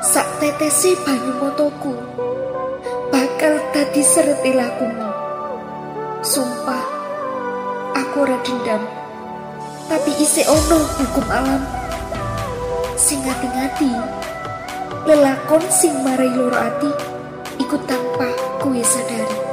sak tetesi banyu motoku bakal dadi sereti lakumu. Sumpah, aku ora dendam, tapi isih ono hukum alam sing ngati-ngati. Lelakon sing marai loro ati iku tanpa kowe sadari.